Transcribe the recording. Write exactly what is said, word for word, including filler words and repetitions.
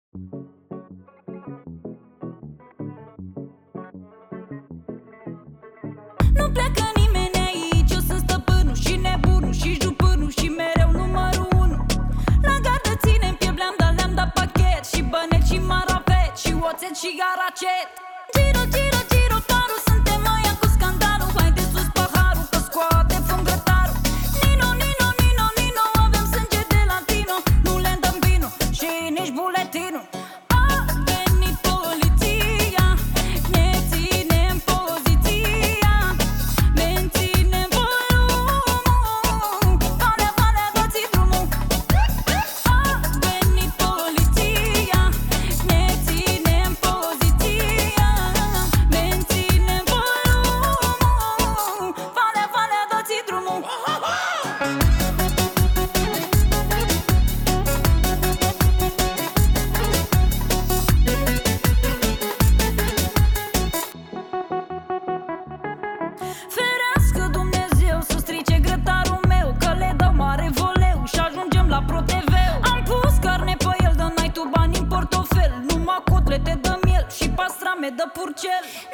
Nu pleacă nimeni aici, eu sunt stăpânul și nebunul și jupânul și mereu numărul unu. La gardă ținem piept, le-am dat, le-am dat pachet și bănet și marafet și oțet și garacet. Giro, giro, giro, paru, suntem aia cu scandalul. Hai de sus paharul, că scoate fum grătarul. Nino, Nino, Nino, Nino, avem sânge de latino. Nu le dăm vino și nici buletinul. A venit poliția, ne ținem poziția, menținem volumul, valea, valea, dați drumul. A venit poliția, ne ținem poziția, menținem volumul, valea, valea, dați drumul. Ferească Dumnezeu să strice grătarul meu, că le dau mare voleu și ajungem la ProTV-ul. Am pus carne pe el, dă n-ai tu bani în portofel, numai cotlete de miel și pastrame de purcel.